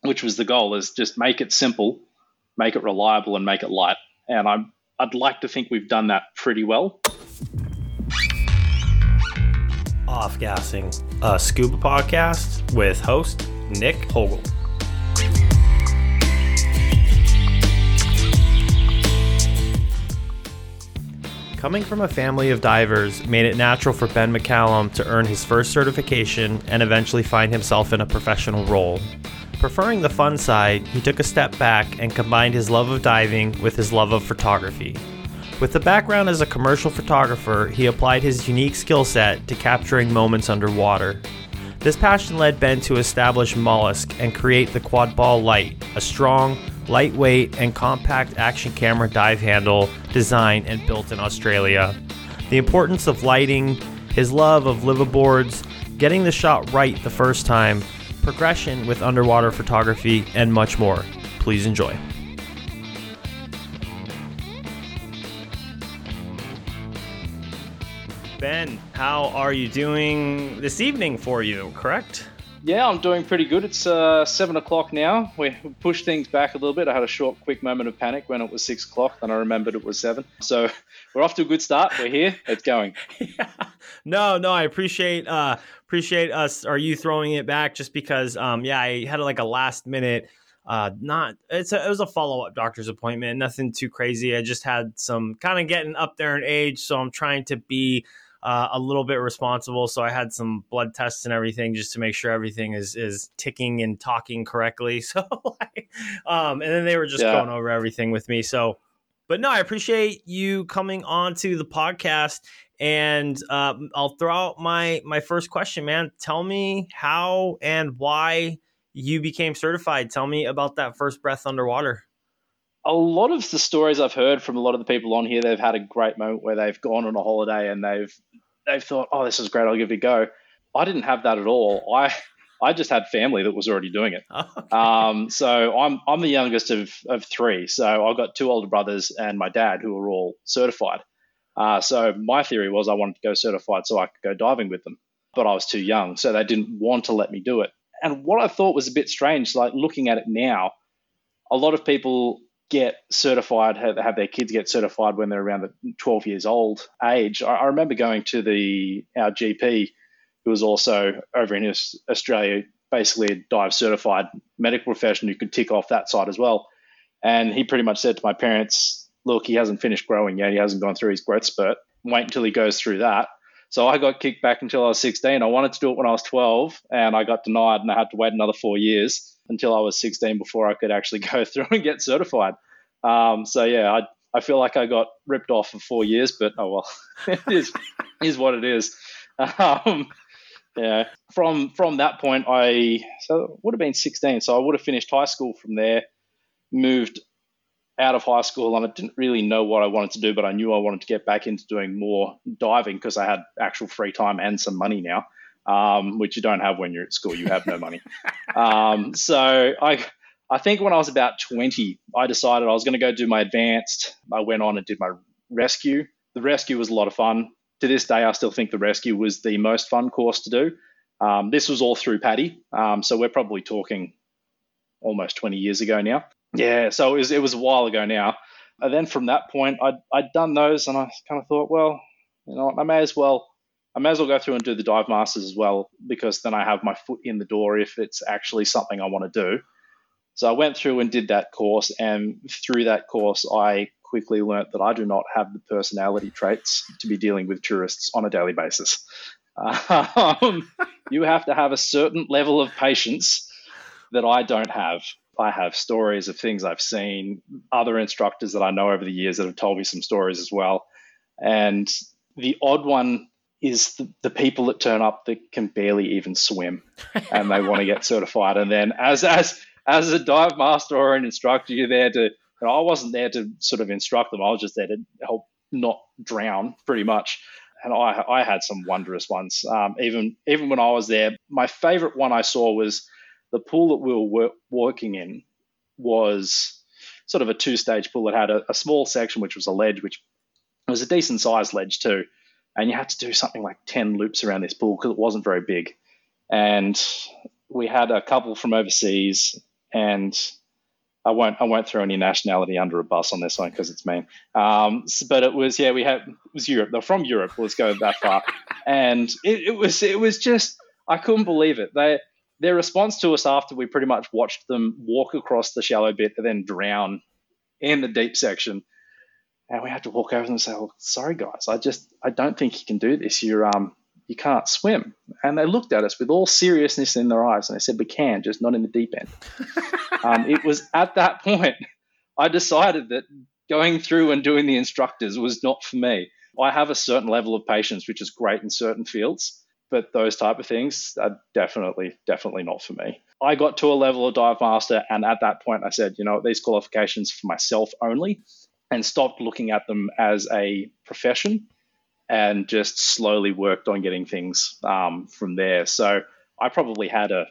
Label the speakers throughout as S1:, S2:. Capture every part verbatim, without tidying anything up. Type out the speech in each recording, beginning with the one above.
S1: which was the goal, is just make it simple, make it reliable, and make it light. And I'm, I'd like to think we've done that pretty well.
S2: Off Gassing, a scuba podcast with host Nick Hogel. Coming from a family of divers made it natural for Ben McCallum to earn his first certification and eventually find himself in a professional role. Preferring the fun side, he took a step back and combined his love of diving with his love of photography. With a background as a commercial photographer, he applied his unique skill set to capturing moments underwater. This passion led Ben to establish Mollusk and create the Quadball Light, a strong, lightweight, and compact action camera dive handle designed and built in Australia. The importance of lighting, his love of liveaboards, getting the shot right the first time, progression with underwater photography, and much more. Please enjoy. Ben, how are you doing this evening for you, correct?
S1: Yeah, I'm doing pretty good. It's uh, seven o'clock now. We pushed things back a little bit. I had a short, quick moment of panic when it was six o'clock, then I remembered it was seven. So we're off to a good start. We're here. It's going.
S2: Yeah. No, no, I appreciate uh, appreciate us. Are you throwing it back just because? Um, yeah, I had like a last minute. Uh, not it's a, it was a follow up doctor's appointment. Nothing too crazy. I just had some kind of getting up there in age, so I'm trying to be Uh, a little bit responsible. So I had some blood tests and everything just to make sure everything is, is ticking and talking correctly. So, um, and then they were just yeah. going over everything with me. So, but no, I appreciate you coming on to the podcast, and uh, I'll throw out my, my first question, man. Tell me how and why you became certified. Tell me about that first breath underwater.
S1: A lot of the stories I've heard from a lot of the people on here, they've had a great moment where they've gone on a holiday and they've they've thought, oh, this is great, I'll give it a go. I didn't have that at all. I I just had family that was already doing it. Okay. Um, so I'm I'm the youngest of, of three. So I've got two older brothers and my dad who are all certified. Uh, so my theory was I wanted to go certified so I could go diving with them. But I was too young, so they didn't want to let me do it. And what I thought was a bit strange, like looking at it now, a lot of people get certified, have, have their kids get certified when they're around the twelve years old age. I, I remember going to the our G P, who was also over in Australia, basically a dive certified medical professional who could tick off that side as well. And he pretty much said to my parents, look, he hasn't finished growing yet. He hasn't gone through his growth spurt. Wait until he goes through that. So I got kicked back until I was sixteen. I wanted to do it when I was twelve, and I got denied, and I had to wait another four years until I was sixteen before I could actually go through and get certified. Um, so yeah, I I feel like I got ripped off for four years, but oh well, it is is what it is. Um, yeah, from from that point, I so it would have been sixteen. So I would have finished high school from there, moved out of high school, and I didn't really know what I wanted to do, but I knew I wanted to get back into doing more diving because I had actual free time and some money now. Um, which you don't have when you're at school. You have no money. Um, so I I think when I was about twenty, I decided I was going to go do my advanced. I went on and did my rescue. The rescue was a lot of fun. To this day, I still think the rescue was the most fun course to do. Um, this was all through PADI. Um, so we're probably talking almost twenty years ago now. Yeah, so it was, it was a while ago now. And then from that point, I'd, I'd done those, and I kind of thought, well, you know, I may as well I may as well go through and do the dive masters as well, because then I have my foot in the door if it's actually something I want to do. So I went through and did that course, and through that course, I quickly learnt that I do not have the personality traits to be dealing with tourists on a daily basis. Um, you have to have a certain level of patience that I don't have. I have stories of things I've seen, other instructors that I know over the years that have told me some stories as well. And the odd one is the, the people that turn up that can barely even swim and they want to get certified. And then as as as a dive master or an instructor, you're there to, you know, I wasn't there to sort of instruct them. I was just there to help not drown pretty much. And I I had some wondrous ones. Um, even even when I was there, my favorite one I saw was the pool that we were work, working in was sort of a two-stage pool. It had a, a small section, which was a ledge, which was a decent-sized ledge too. And you had to do something like ten loops around this pool because it wasn't very big. And we had a couple from overseas and I won't I won't throw any nationality under a bus on this one because it's mean. Um, but it was yeah we had it was Europe. They're from Europe. Let's go that far, and it, it was it was just I couldn't believe it. They their response to us after we pretty much watched them walk across the shallow bit and then drown in the deep section, and we had to walk over them and say, "Oh, sorry guys, I just I don't think you can do this. You're um you can't swim." And they looked at us with all seriousness in their eyes and they said, "We can, just not in the deep end." um, it was at that point I decided that going through and doing the instructors was not for me. I have a certain level of patience, which is great in certain fields, but those type of things are definitely, definitely not for me. I got to a level of dive master, and at that point I said, you know, these qualifications for myself only, and stopped looking at them as a profession, and just slowly worked on getting things um, from there. So I probably had a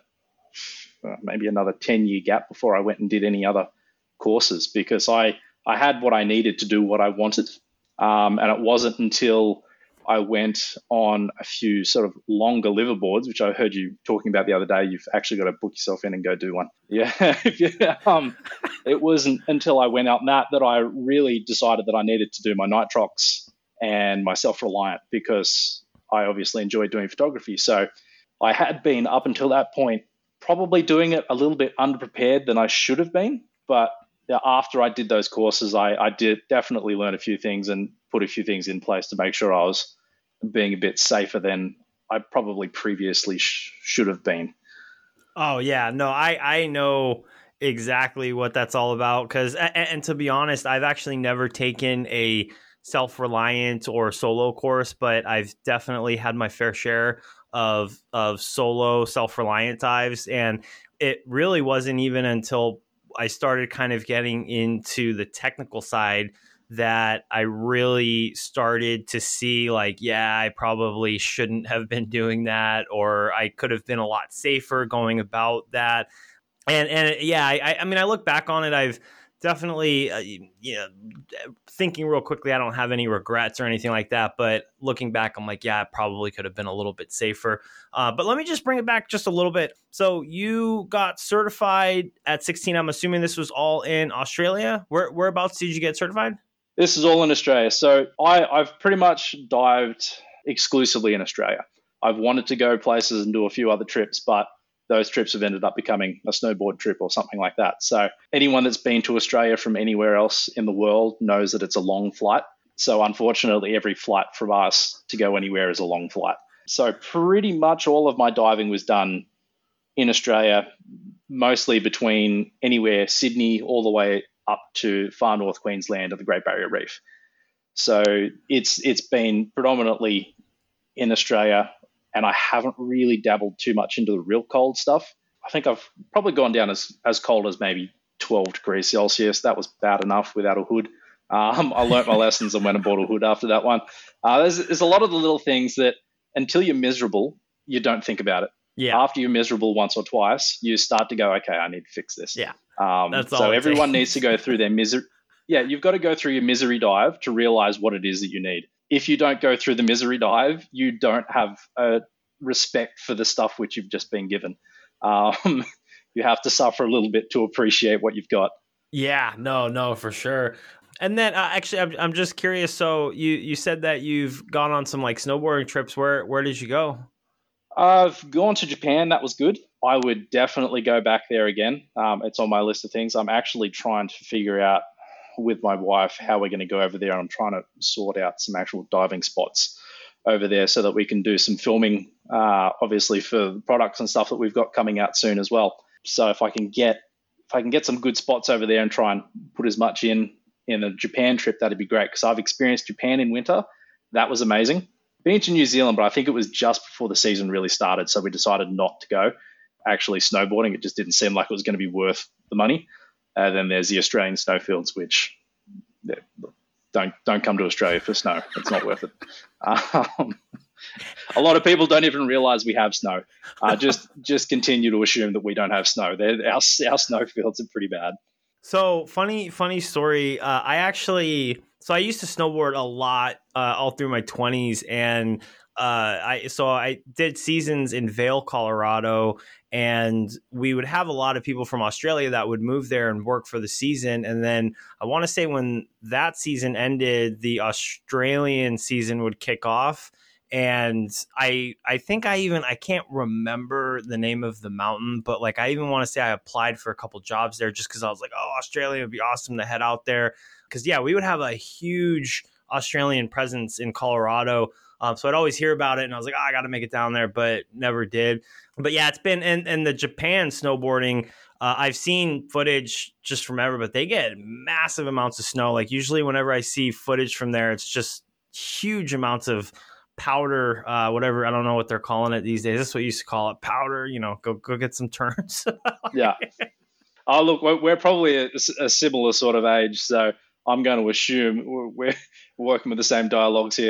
S1: uh, maybe another ten-year gap before I went and did any other courses, because I, I had what I needed to do what I wanted. Um, and it wasn't until I went on a few sort of longer liverboards, which I heard you talking about the other day. You've actually got to book yourself in and go do one. Yeah. yeah. Um, it wasn't until I went out on that that I really decided that I needed to do my nitrox and my self-reliant, because I obviously enjoy doing photography. So I had been up until that point probably doing it a little bit underprepared than I should have been. But after I did those courses, I, I did definitely learn a few things and put a few things in place to make sure I was being a bit safer than I probably previously sh- should have been.
S2: Oh yeah, no, I, I know exactly what that's all about. Cause, and, and to be honest, I've actually never taken a self-reliant or solo course, but I've definitely had my fair share of, of solo self-reliant dives. And it really wasn't even until I started kind of getting into the technical side that I really started to see like, yeah, I probably shouldn't have been doing that, or I could have been a lot safer going about that. And, and yeah, I, I mean, I look back on it, I've definitely, uh, you know, thinking real quickly, I don't have any regrets or anything like that. But looking back, I'm like, yeah, it probably could have been a little bit safer. Uh, but let me just bring it back just a little bit. So you got certified at sixteen. I'm assuming this was all in Australia. Where, whereabouts did you get certified?
S1: This is all in Australia. So I, I've pretty much dived exclusively in Australia. I've wanted to go places and do a few other trips, but those trips have ended up becoming a snowboard trip or something like that. So anyone that's been to Australia from anywhere else in the world knows that it's a long flight. So unfortunately, every flight from us to go anywhere is a long flight. So pretty much all of my diving was done in Australia, mostly between anywhere Sydney all the way up to far north Queensland and the Great Barrier Reef. So it's it's been predominantly in Australia, and I haven't really dabbled too much into the real cold stuff. I think I've probably gone down as, as cold as maybe twelve degrees Celsius. That was bad enough without a hood. Um, I learnt my lessons and went and bought a hood after that one. Uh, there's, there's a lot of the little things that until you're miserable, you don't think about it.
S2: Yeah.
S1: After you're miserable once or twice, you start to go, okay, I need to fix this.
S2: Yeah.
S1: Um,
S2: That's
S1: so
S2: all it
S1: everyone
S2: takes.
S1: needs to go through their misery. Yeah, you've got to go through your misery dive to realize what it is that you need. If you don't go through the misery dive, you don't have a respect for the stuff which you've just been given. Um, you have to suffer a little bit to appreciate what you've got.
S2: Yeah, no, no, for sure. And then uh, actually, I'm I'm just curious. So you you said that you've gone on some like snowboarding trips. Where where did you go?
S1: I've gone to Japan. That was good. I would definitely go back there again. Um, it's on my list of things. I'm actually trying to figure out with my wife how we're going to go over there. And I'm trying to sort out some actual diving spots over there so that we can do some filming, uh, obviously for the products and stuff that we've got coming out soon as well. So if I can get if I can get some good spots over there and try and put as much in in a Japan trip, that'd be great, because I've experienced Japan in winter. That was amazing. Been to New Zealand, but I think it was just before the season really started, so we decided not to go actually snowboarding. It just didn't seem like it was going to be worth the money. Uh, then there's the Australian snowfields, which yeah, don't don't come to Australia for snow. It's not worth it. Um, a lot of people don't even realize we have snow. Uh, just just continue to assume that we don't have snow. They're, our our snowfields are pretty bad.
S2: So funny, funny story. Uh, I actually, so I used to snowboard a lot uh, all through my twenties, and uh, I so I did seasons in Vail, Colorado, And we would have a lot of people from Australia that would move there and work for the season. And then I want to say when that season ended, the Australian season would kick off. And I I think I even, I can't remember the name of the mountain, but like I even want to say I applied for a couple jobs there just because I was like, oh, Australia would be awesome to head out there. Because, yeah, we would have a huge Australian presence in Colorado. Um, so I'd always hear about it and I was like, oh, I got to make it down there, but never did. But yeah, it's been, and, and the Japan snowboarding, uh, I've seen footage just from ever, but they get massive amounts of snow. Like usually whenever I see footage from there, it's just huge amounts of powder, uh, whatever. I don't know what they're calling it these days. That's what you used to call it, powder, you know, go, go get some turns.
S1: Yeah. Oh, look, we're, we're probably a, a similar sort of age. So I'm going to assume we're, we're working with the same dialogues here.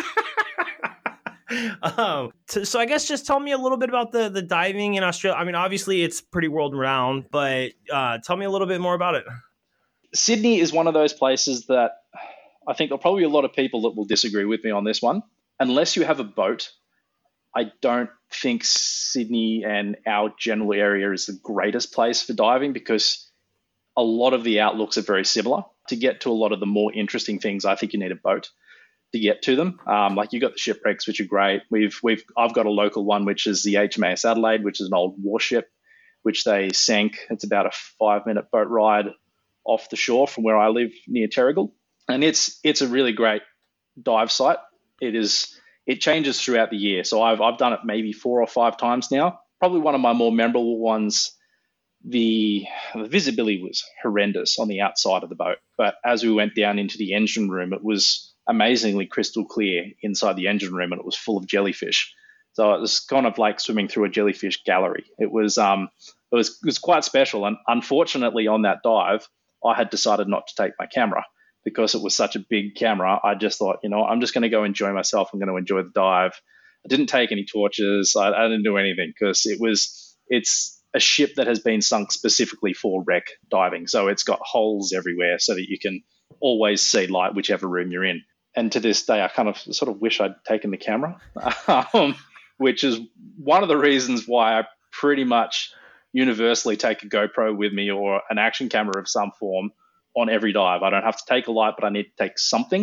S2: um, so, so I guess just tell me a little bit about the, the diving in Australia. I mean, obviously it's pretty world renowned, but uh, tell me a little bit more about it.
S1: Sydney is one of those places that I think there'll probably be a lot of people that will disagree with me on this one. Unless you have a boat, I don't think Sydney and our general area is the greatest place for diving because a lot of the outlooks are very similar. To get to a lot of the more interesting things, I think you need a boat to get to them. Um, like you got the shipwrecks, which are great. We've we've I've got a local one, which is the H M A S Adelaide, which is an old warship, which they sank. It's about a five minute boat ride off the shore from where I live near Terrigal, and it's it's a really great dive site. It is it changes throughout the year, so I've I've done it maybe four or five times now. Probably one of my more memorable ones. The, the visibility was horrendous on the outside of the boat, but as we went down into the engine room, it was amazingly crystal clear inside the engine room, and it was full of jellyfish. So it was kind of like swimming through a jellyfish gallery. It was um it was it was quite special, and unfortunately on that dive, I had decided not to take my camera because it was such a big camera. I just thought, you know, I'm just going to go enjoy myself. I'm going to enjoy the dive. I didn't take any torches. I, I didn't do anything because it was it's. a ship that has been sunk specifically for wreck diving. So it's got holes everywhere so that you can always see light whichever room you're in. And to this day, I kind of sort of wish I'd taken the camera, um, which is one of the reasons why I pretty much universally take a GoPro with me or an action camera of some form on every dive. I don't have to take a light, but I need to take something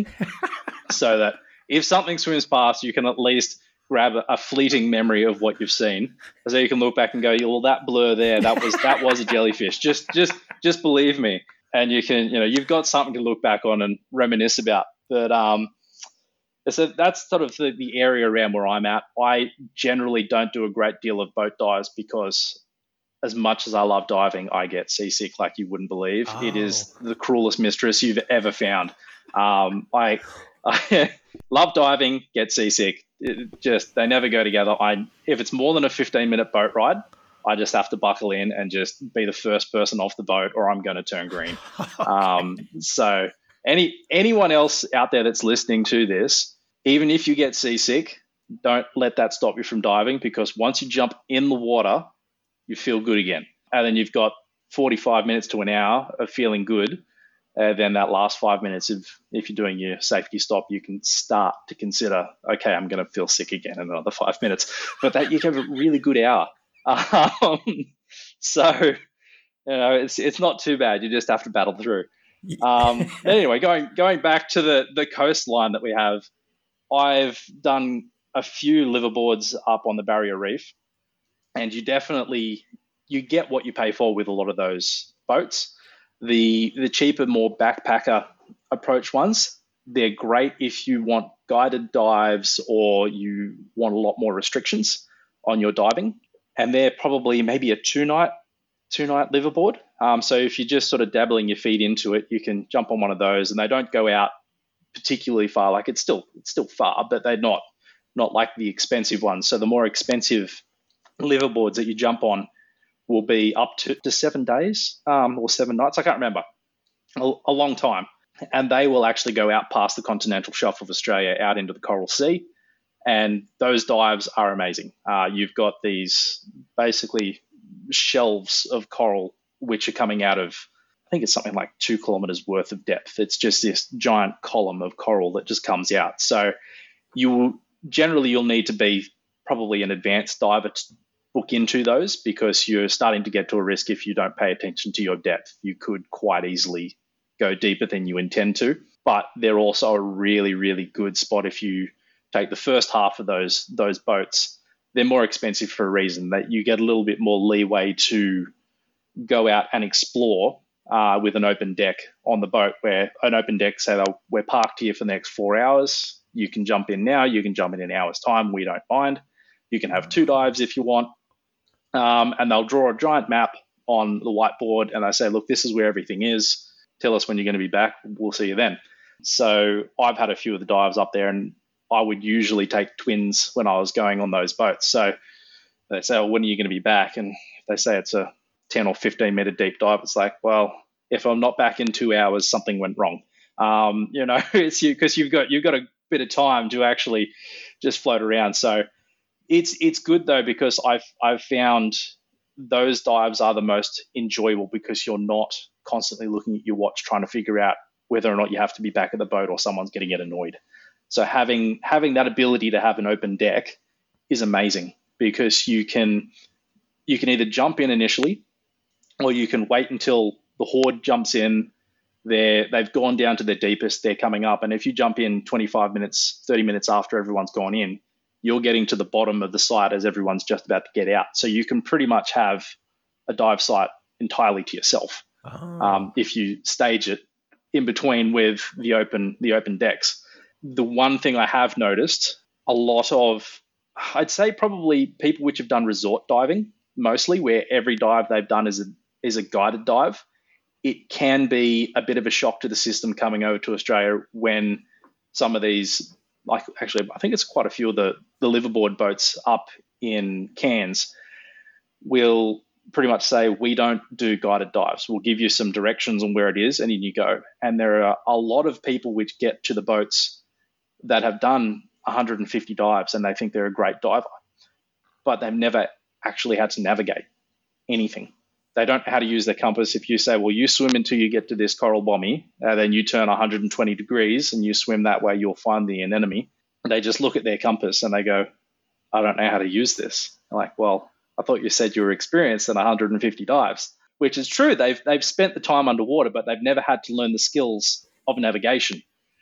S1: so that if something swims past, you can at least grab a, a fleeting memory of what you've seen, so you can look back and go, well, that blur there, that was that was a jellyfish. Just just just believe me, and you can, you know, you've got something to look back on and reminisce about. But um, so that's sort of the, the area around where I'm at. I generally don't do a great deal of boat dives because, as much as I love diving, I get seasick like you wouldn't believe. Oh. It is the cruelest mistress you've ever found. Um, I. I love diving, get seasick. It just they never go together. I if it's more than a fifteen minute boat ride, I just have to buckle in and just be the first person off the boat, or I'm going to turn green. Okay. Um, so any anyone else out there that's listening to this, even if you get seasick, don't let that stop you from diving, because once you jump in the water, you feel good again, and then you've got forty-five minutes to an hour of feeling good. Uh, then that last five minutes, of, if you're doing your safety stop, you can start to consider, okay, I'm going to feel sick again in another five minutes. But that you have a really good hour. Um, so, you know, it's it's not too bad. You just have to battle through. Um, anyway, going going back to the, the coastline that we have, I've done a few liverboards up on the Barrier Reef, and you definitely, you get what you pay for with a lot of those boats. The the cheaper, more backpacker approach ones, they're great if you want guided dives or you want a lot more restrictions on your diving. And they're probably maybe a two night two night liverboard. Um, so if you're just sort of dabbling your feet into it, you can jump on one of those, and they don't go out particularly far. Like it's still it's still far, but they're not not like the expensive ones. So the more expensive liverboards that you jump on will be up to, to seven days um, or seven nights. I can't remember. A, a long time. And they will actually go out past the continental shelf of Australia out into the Coral Sea. And those dives are amazing. Uh, you've got these basically shelves of coral which are coming out of, I think it's something like two kilometers worth of depth. It's just this giant column of coral that just comes out. So you will, generally you'll need to be probably an advanced diver t- book into those because you're starting to get to a risk if you don't pay attention to your depth. You could quite easily go deeper than you intend to, but they're also a really, really good spot if you take the first half of those those boats. They're more expensive for a reason, that you get a little bit more leeway to go out and explore uh, with an open deck on the boat, where an open deck, say we're parked here for the next four hours. You can jump in now, you can jump in an hour's time. We don't mind. You can have two dives if you want. Um, and they'll draw a giant map on the whiteboard and they say, look, this is where everything is. Tell us when you're going to be back. We'll see you then. So I've had a few of the dives up there, and I would usually take twins when I was going on those boats. So they say, well, when are you going to be back? And if they say it's a ten or fifteen meter deep dive, it's like, well, if I'm not back in two hours, something went wrong. Um, you know, it's you because you've got you've got a bit of time to actually just float around. So it's it's good though, because I've I've found those dives are the most enjoyable because you're not constantly looking at your watch trying to figure out whether or not you have to be back at the boat or someone's going to get annoyed. So having having that ability to have an open deck is amazing, because you can you can either jump in initially, or you can wait until the horde jumps in. They're, they've gone down to their deepest, they're coming up. And if you jump in twenty-five minutes, thirty minutes after everyone's gone in, you're getting to the bottom of the site as everyone's just about to get out. So you can pretty much have a dive site entirely to yourself. Oh. Um, if you stage it in between with the open the open decks. The one thing I have noticed, a lot of, I'd say probably people which have done resort diving, mostly, where every dive they've done is a, is a guided dive. It can be a bit of a shock to the system coming over to Australia when some of these, like actually, I think it's quite a few of the, the liverboard boats up in Cairns will pretty much say, we don't do guided dives. We'll give you some directions on where it is, and in you go. And there are a lot of people which get to the boats that have done one hundred fifty dives and they think they're a great diver, but they've never actually had to navigate anything. They don't know how to use their compass. If you say, well, you swim until you get to this coral bommy, and then you turn one hundred twenty degrees and you swim that way, you'll find the anemone. And they just look at their compass and they go, I don't know how to use this. I'm like, well, I thought you said you were experienced in one hundred fifty dives, which is true. They've they've spent the time underwater, but they've never had to learn the skills of navigation.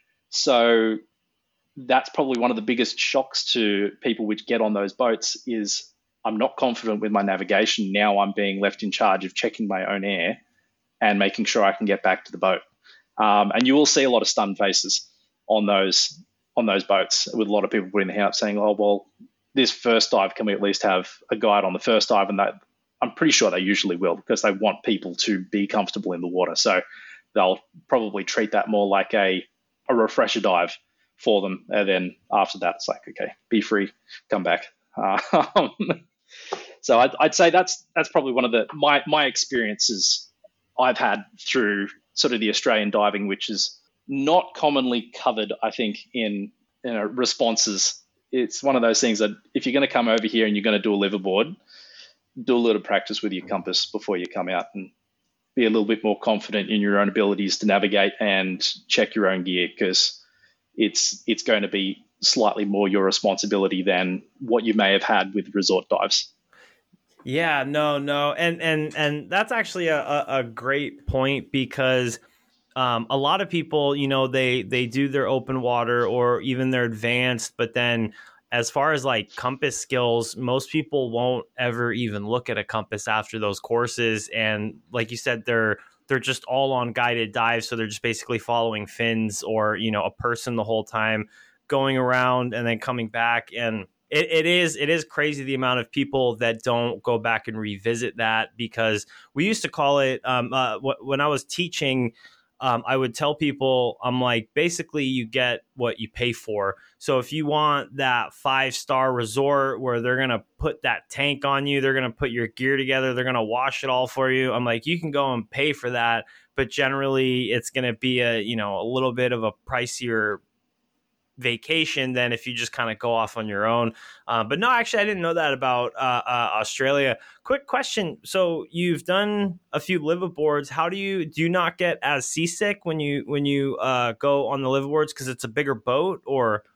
S1: So that's probably one of the biggest shocks to people which get on those boats is, I'm not confident with my navigation. Now I'm being left in charge of checking my own air and making sure I can get back to the boat. Um, and you will see a lot of stunned faces on those on those boats, with a lot of people putting their hand up saying, oh, well, this first dive, can we at least have a guide on the first dive? And that, I'm pretty sure they usually will, because they want people to be comfortable in the water. So they'll probably treat that more like a, a refresher dive for them. And then after that, it's like, okay, be free, come back. Uh, so I'd, I'd say that's that's probably one of the my my experiences I've had through sort of the Australian diving, which is not commonly covered, I think, in you know, responses. It's one of those things that if you're going to come over here and you're going to do a liverboard, do a little practice with your compass before you come out, and be a little bit more confident in your own abilities to navigate and check your own gear, because it's it's going to be slightly more your responsibility than what you may have had with resort dives.
S2: Yeah, no, no. And and and that's actually a, a, a great point, because um, a lot of people, you know, they they do their open water or even their advanced, but then as far as like compass skills, most people won't ever even look at a compass after those courses. And like you said, they're they're just all on guided dives. So they're just basically following fins or, you know, a person the whole time, going around and then coming back. And it, it is it is crazy the amount of people that don't go back and revisit that, because we used to call it um, uh, w- when I was teaching. Um, I would tell people, I'm like, basically you get what you pay for. So if you want that five-star resort where they're going to put that tank on you, they're going to put your gear together, they're going to wash it all for you, I'm like, you can go and pay for that. But generally it's going to be a, you know, a little bit of a pricier vacation than if you just kind of go off on your own. Uh, but no, actually, I didn't know that about uh, uh, Australia. Quick question. So you've done a few liveaboards. How do you, do you not get as seasick when you, when you uh, go on the liveaboards because it's a bigger boat, or?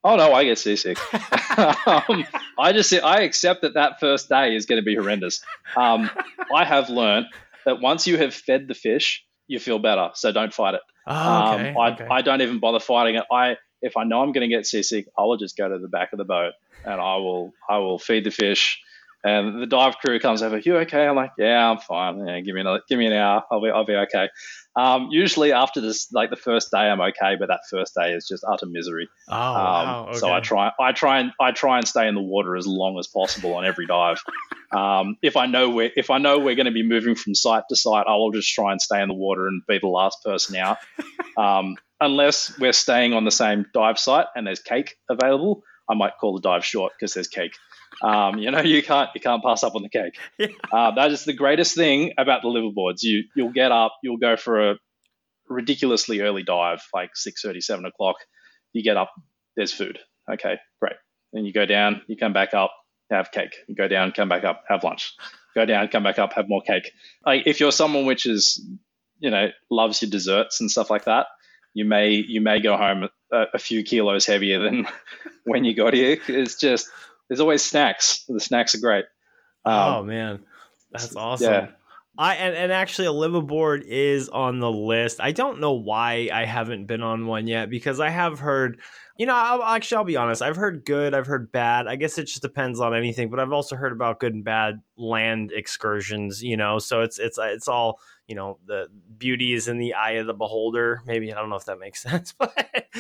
S1: Oh no, I get seasick. um, I just I accept that that first day is going to be horrendous. Um, I have learned that once you have fed the fish, you feel better. So don't fight it.
S2: Oh, okay.
S1: Um, I
S2: okay.
S1: I don't even bother fighting it. I if I know I'm going to get seasick, I will just go to the back of the boat and I will I will feed the fish. And the dive crew comes over. You okay? I'm like, yeah, I'm fine. Yeah, give me another, give me an hour. I'll be, I'll be okay. Um, usually after this, like the first day, I'm okay, but that first day is just utter misery.
S2: Oh,
S1: um,
S2: wow. Okay.
S1: So I try, I try and I try and stay in the water as long as possible on every dive. um, if I know we're, if I know we're going to be moving from site to site, I will just try and stay in the water and be the last person out. Um, unless we're staying on the same dive site and there's cake available, I might call the dive short because there's cake. Um, you know, you can't you can't pass up on the cake. Yeah. Uh, that is the greatest thing about the liverboards. You you'll get up, you'll go for a ridiculously early dive, like six thirty, seven o'clock. You get up, there's food. Okay, great. Then you go down, you come back up, have cake. You go down, come back up, have lunch. Go down, come back up, have more cake. Like if you're someone which is, you know, loves your desserts and stuff like that, you may you may go home a, a few kilos heavier than when you got here. It's just there's always snacks. The snacks are great. Um,
S2: oh man, that's awesome. Yeah. I and, and actually a liveaboard is on the list. I don't know why I haven't been on one yet because I have heard, you know, I'll, actually I'll be honest. I've heard good, I've heard bad. I guess it just depends on anything. But I've also heard about good and bad land excursions. You know, so it's it's it's all, you know, the beauty is in the eye of the beholder. Maybe I don't know if that makes sense, but.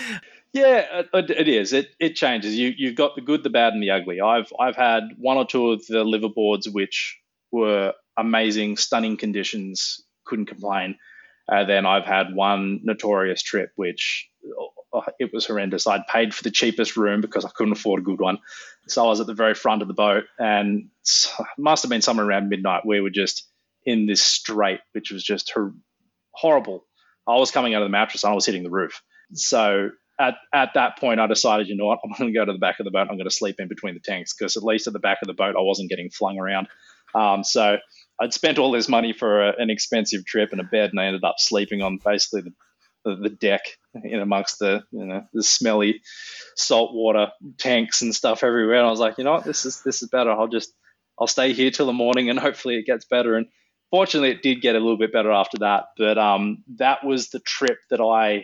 S1: Yeah, it, it is. It it changes. You you've got the good, the bad, and the ugly. I've I've had one or two of the liverboards which were amazing, stunning conditions, couldn't complain. Uh, then I've had one notorious trip which oh, it was horrendous. I'd paid for the cheapest room because I couldn't afford a good one, so I was at the very front of the boat, and it must have been somewhere around midnight. We were just in this strait, which was just hor- horrible. I was coming out of the mattress and I was hitting the roof. So. At at that point, I decided, you know what, I'm going to go to the back of the boat. I'm going to sleep in between the tanks because at least at the back of the boat, I wasn't getting flung around. Um, so I'd spent all this money for a, an expensive trip and a bed, and I ended up sleeping on basically the, the, the deck in amongst the you know the smelly saltwater tanks and stuff everywhere. And I was like, you know what, this is this is better. I'll just I'll stay here till the morning, and hopefully it gets better. And fortunately, it did get a little bit better after that. But um, that was the trip that I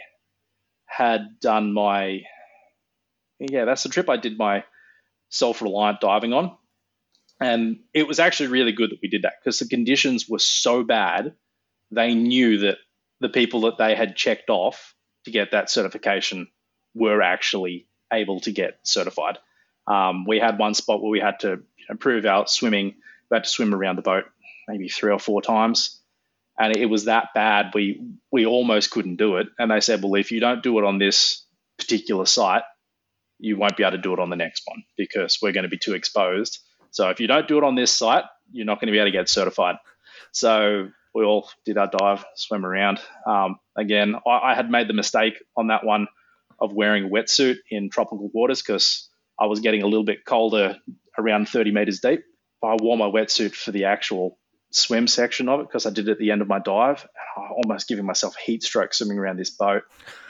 S1: had done my, yeah, that's the trip I did my self-reliant diving on. And it was actually really good that we did that because the conditions were so bad, they knew that the people that they had checked off to get that certification were actually able to get certified. Um, we had one spot where we had to improve our swimming. We had to swim around the boat maybe three or four times. And it was that bad, we we almost couldn't do it. And they said, well, if you don't do it on this particular site, you won't be able to do it on the next one because we're going to be too exposed. So if you don't do it on this site, you're not going to be able to get certified. So we all did our dive, swim around. Um, again, I, I had made the mistake on that one of wearing a wetsuit in tropical waters because I was getting a little bit colder around thirty meters deep. I wore my wetsuit for the actual swim section of it because I did it at the end of my dive, and I almost giving myself heat stroke swimming around this boat.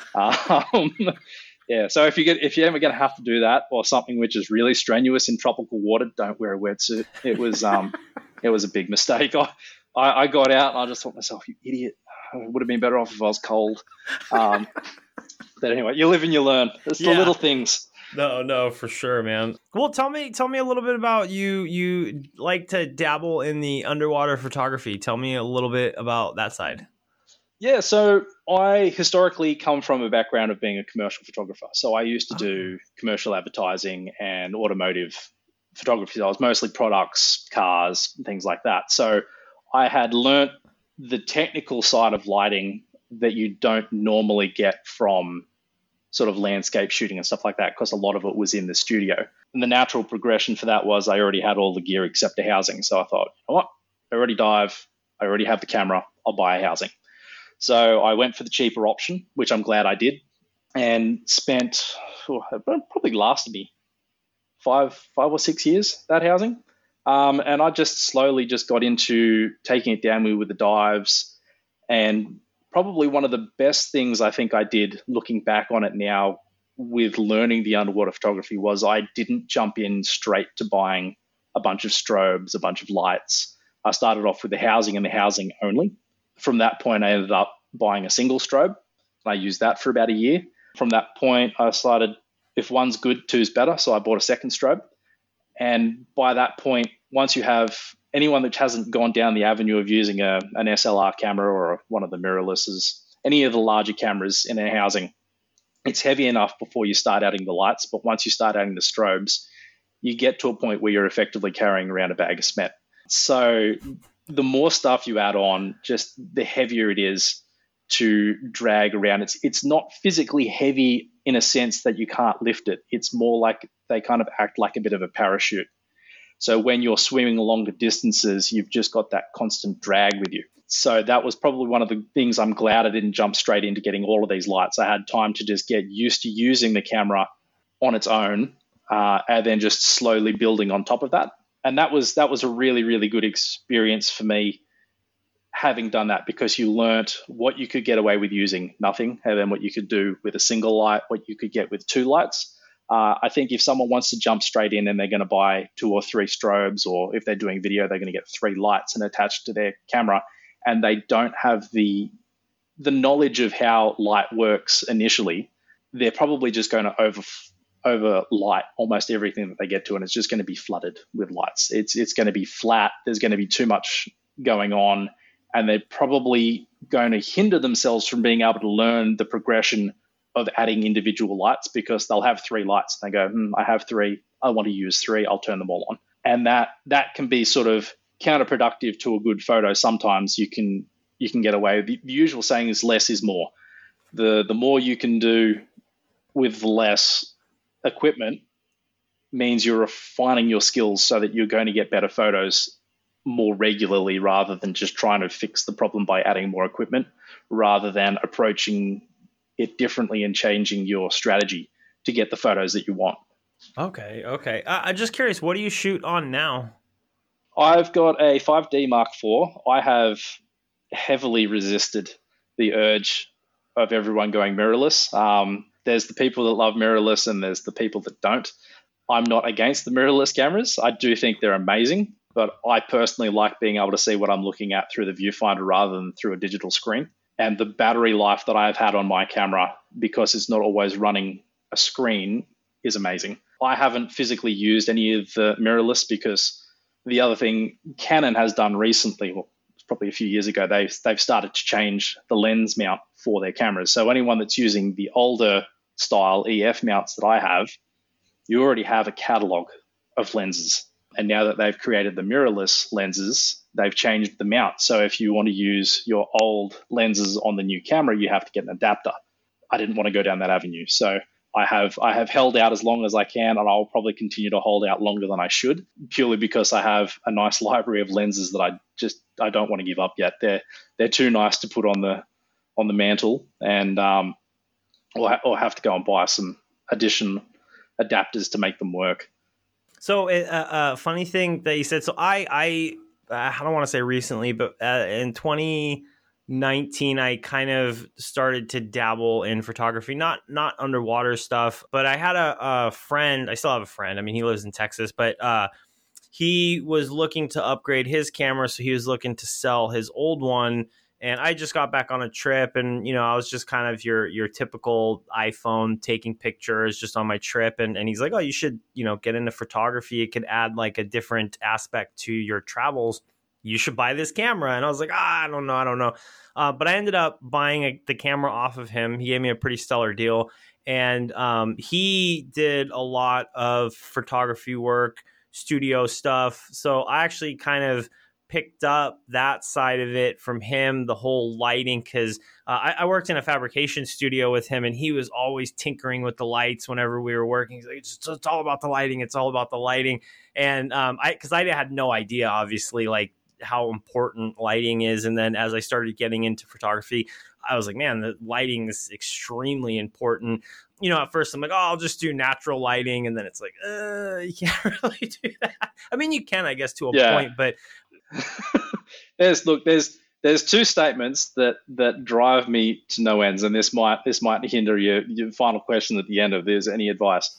S1: Um, yeah, so if you get if you're ever going to have to do that or something which is really strenuous in tropical water, don't wear a wetsuit. It was um, it was a big mistake. I, I I got out and I just thought to myself, you idiot! It would have been better off if I was cold. Um, but anyway, you live and you learn. It's the
S2: yeah.
S1: little things.
S2: No, no, for sure, man. Well, tell me, tell me a little bit about you. You like to dabble in the underwater photography. Tell me a little bit about that side.
S1: Yeah, so I historically come from a background of being a commercial photographer. So I used to do commercial advertising and automotive photography. So I was mostly products, cars, things like that. So I had learnt the technical side of lighting that you don't normally get from sort of landscape shooting and stuff like that because a lot of it was in the studio. And the natural progression for that was I already had all the gear except the housing. So I thought, you know what? I already dive. I already have the camera. I'll buy a housing. So I went for the cheaper option, which I'm glad I did, and spent, oh, it probably lasted me five, five or six years, that housing. Um, and I just slowly just got into taking it down with the dives, and probably one of the best things I think I did looking back on it now with learning the underwater photography was I didn't jump in straight to buying a bunch of strobes, a bunch of lights. I started off with the housing and the housing only. From that point, I ended up buying a single strobe. I used that for about a year. From that point, I decided if one's good, two's better. So I bought a second strobe. And by that point, once you have anyone that hasn't gone down the avenue of using a, an S L R camera or one of the mirrorlesses, any of the larger cameras in their housing, it's heavy enough before you start adding the lights. But once you start adding the strobes, you get to a point where you're effectively carrying around a bag of cement. So the more stuff you add on, just the heavier it is to drag around. It's it's not physically heavy in a sense that you can't lift it. It's more like they kind of act like a bit of a parachute. So when you're swimming longer distances, you've just got that constant drag with you. So that was probably one of the things I'm glad I didn't jump straight into getting all of these lights. I had time to just get used to using the camera on its own, uh, and then just slowly building on top of that. And that was that was a really, really good experience for me, having done that, because you learnt what you could get away with using nothing, and then what you could do with a single light, what you could get with two lights. Uh, I think if someone wants to jump straight in and they're going to buy two or three strobes, or if they're doing video, they're going to get three lights and attached to their camera, and they don't have the the knowledge of how light works initially, they're probably just going to over over light almost everything that they get to, and it's just going to be flooded with lights. It's it's going to be flat. There's going to be too much going on, and they're probably going to hinder themselves from being able to learn the progression of adding individual lights, because they'll have three lights and they go, hmm, I have three, I want to use three, I'll turn them all on. And that that can be sort of counterproductive to a good photo. Sometimes you can you can get away. The, the usual saying is less is more. The the more you can do with less equipment means you're refining your skills so that you're going to get better photos more regularly, rather than just trying to fix the problem by adding more equipment, rather than approaching it differently and changing your strategy to get the photos that you want.
S2: Okay, okay. Uh, I'm just curious, what do you shoot on now?
S1: I've got a five D Mark four. I have heavily resisted the urge of everyone going mirrorless. Um, there's the people that love mirrorless and there's the people that don't. I'm not against the mirrorless cameras. I do think they're amazing, but I personally like being able to see what I'm looking at through the viewfinder rather than through a digital screen. And the battery life that I've had on my camera, because it's not always running a screen, is amazing. I haven't physically used any of the mirrorless, because the other thing Canon has done recently, well, it's probably a few years ago, they've, they've started to change the lens mount for their cameras. So anyone that's using the older style E F mounts that I have, you already have a catalog of lenses. And now that they've created the mirrorless lenses, they've changed the mount. So if you want to use your old lenses on the new camera, you have to get an adapter. I didn't want to go down that avenue. So I have I have held out as long as I can, and I'll probably continue to hold out longer than I should, purely because I have a nice library of lenses that I just I don't want to give up yet. They're they're too nice to put on the on the mantle, and um, or, ha- or have to go and buy some additional adapters to make them work.
S2: So a uh, uh, funny thing that you said. So I, I, I don't want to say recently, but uh, in twenty nineteen, I kind of started to dabble in photography, not not underwater stuff, but I had a, a friend. I still have a friend. I mean, he lives in Texas, but uh, he was looking to upgrade his camera, so he was looking to sell his old one. And I just got back on a trip, and, you know, I was just kind of your your typical iPhone taking pictures just on my trip. And, and he's like, oh, you should, you know, get into photography. It could add like a different aspect to your travels. You should buy this camera. And I was like, ah, I don't know. I don't know. Uh, but I ended up buying a, the camera off of him. He gave me a pretty stellar deal. And um, he did a lot of photography work, studio stuff. So I actually kind of picked up that side of it from him, the whole lighting, because uh, I, I worked in a fabrication studio with him, and he was always tinkering with the lights whenever we were working. He's like, it's, it's all about the lighting. It's all about the lighting. And um, I, because I had no idea, obviously, like how important lighting is. And then as I started getting into photography, I was like, man, the lighting is extremely important. You know, at first I'm like, oh, I'll just do natural lighting. And then it's like, uh, you can't really do that. I mean, you can, I guess, to a
S1: yeah.
S2: point, but
S1: there's look, there's there's two statements that that drive me to no ends, and this might this might hinder your, your final question at the end of there's any advice.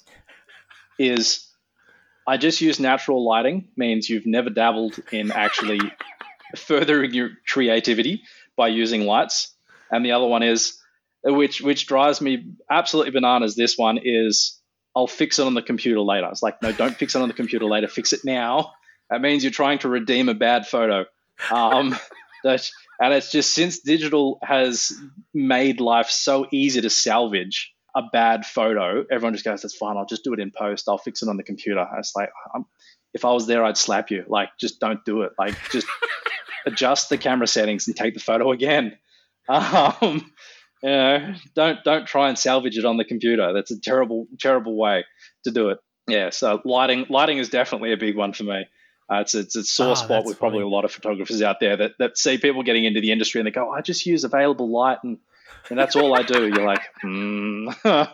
S1: Is I just use natural lighting means you've never dabbled in actually furthering your creativity by using lights. And the other one is, which which drives me absolutely bananas, this one is, I'll fix it on the computer later. It's like, no, don't fix it on the computer later. Fix it now. That means you're trying to redeem a bad photo. Um, that, and it's just, since digital has made life so easy to salvage a bad photo, everyone just goes, that's fine, I'll just do it in post. I'll fix it on the computer. And it's like, I'm, if I was there, I'd slap you. Like, just don't do it. Like, just adjust the camera settings and take the photo again. Um, you know, don't don't try and salvage it on the computer. That's a terrible, terrible way to do it. Yeah, so lighting lighting is definitely a big one for me. Uh, it's, it's a sore
S2: Oh,
S1: spot with probably
S2: funny.
S1: a lot of photographers out there that, that see people getting into the industry and they go, oh, I just use available light and, and that's all I do. You're like, hmm, uh,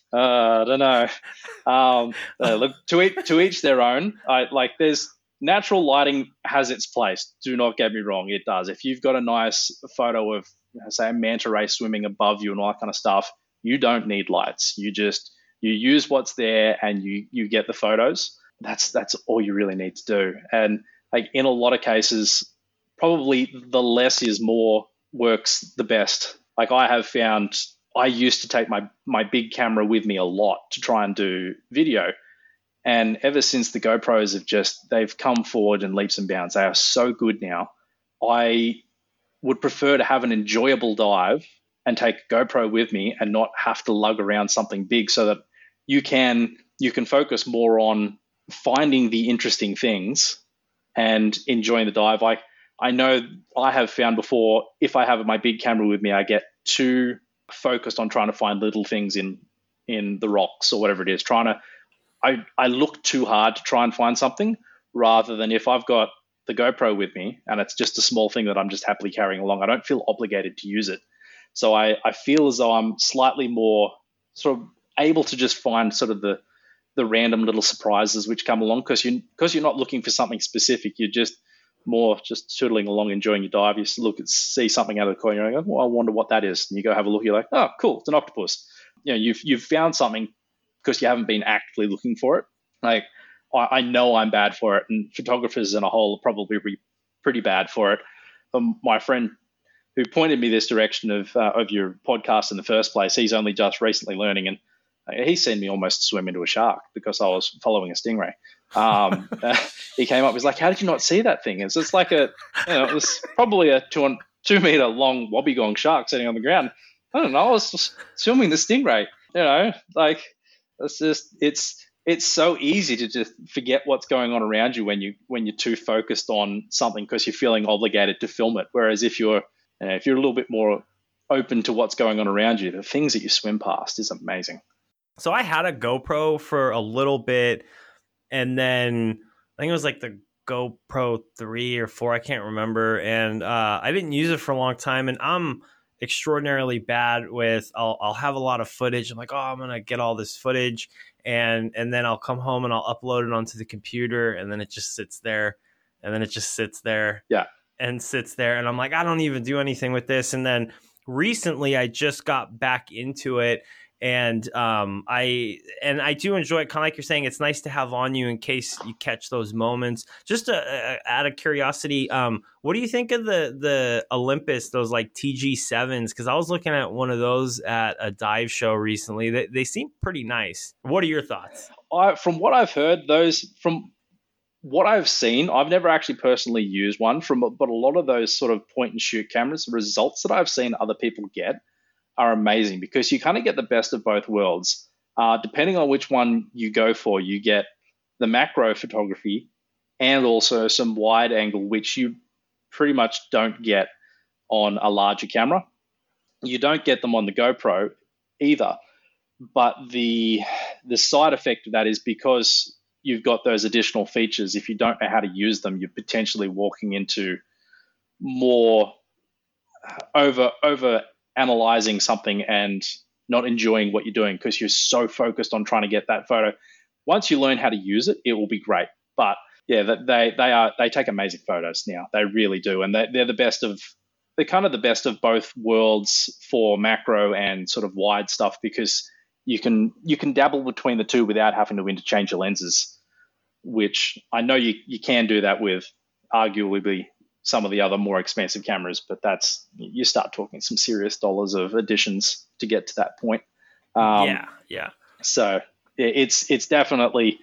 S1: I don't know. Um, uh, look, to each, to each their own. I, like, there's natural lighting has its place. Do not get me wrong, it does. If you've got a nice photo of, you know, say, a manta ray swimming above you and all that kind of stuff, you don't need lights. You just you use what's there and you you get the photos. That's that's all you really need to do. And like in a lot of cases, probably the less is more works the best. Like I have found, I used to take my my big camera with me a lot to try and do video. And ever since the GoPros have just, they've come forward in leaps and bounds. They are so good now. I would prefer to have an enjoyable dive and take a GoPro with me and not have to lug around something big, so that you can you can focus more on finding the interesting things and enjoying the dive. I, I know I have found before, if I have my big camera with me, I get too focused on trying to find little things in, in the rocks or whatever it is, trying to I, I look too hard to try and find something, rather than if I've got the GoPro with me and it's just a small thing that I'm just happily carrying along, I don't feel obligated to use it. So I, I feel as though I'm slightly more sort of able to just find sort of the, the random little surprises which come along, because you, because you're not looking for something specific. You're just more just tootling along, enjoying your dive. You look at, see something out of the corner, you're like, well, I wonder what that is. And you go have a look, you're like, oh, cool, it's an octopus. You know, you've, you've found something because you haven't been actively looking for it. Like, I, I know I'm bad for it, and photographers in a whole are probably be pretty bad for it. Um, my friend who pointed me this direction of uh, of your podcast in the first place, he's only just recently learning, and uh, he's seen me almost swim into a shark because I was following a stingray. Um, uh, he came up, he's like, how did you not see that thing? It's just like a, you know, it was probably a two, two meter long wobbegong shark sitting on the ground. I don't know, I was just swimming the stingray, you know, like, It's just it's it's so easy to just forget what's going on around you when you when you're too focused on something because you're feeling obligated to film it. Whereas if you're you know, if you're a little bit more open to what's going on around you, the things that you swim past is amazing.
S2: So I had a GoPro for a little bit, and then I think it was like the GoPro three or four, I can't remember, and uh, I didn't use it for a long time, and I'm extraordinarily bad with I'll I'll have a lot of footage. I'm like, oh, I'm gonna get all this footage, and and then I'll come home and I'll upload it onto the computer, and then it just sits there, and then it just sits there,
S1: yeah,
S2: and sits there, and I'm like, I don't even do anything with this. And then recently, I just got back into it, and um, I and I do enjoy it. Kind of like you're saying, it's nice to have on you in case you catch those moments. Just a, a, out of curiosity, um, what do you think of the the Olympus, those like T G sevens? Because I was looking at one of those at a dive show recently. They they seem pretty nice. What are your thoughts?
S1: I, from what I've heard, those from what I've seen, I've never actually personally used one. From but a lot of those sort of point and shoot cameras, the results that I've seen other people get are amazing, because you kind of get the best of both worlds. Uh, depending on which one you go for, you get the macro photography and also some wide angle, which you pretty much don't get on a larger camera. You don't get them on the GoPro either. But the the side effect of that is, because you've got those additional features, if you don't know how to use them, you're potentially walking into more over over analyzing something and not enjoying what you're doing because you're so focused on trying to get that photo. Once you learn how to use it, it will be great. But yeah, they they are they take amazing photos now. They really do, and they, they're the best of they're kind of the best of both worlds for macro and sort of wide stuff, because you can you can dabble between the two without having to interchange your lenses, which I know you, you can do that with arguably some of the other more expensive cameras, but that's, you start talking some serious dollars of additions to get to that point. Um,
S2: yeah, yeah.
S1: So it's it's definitely,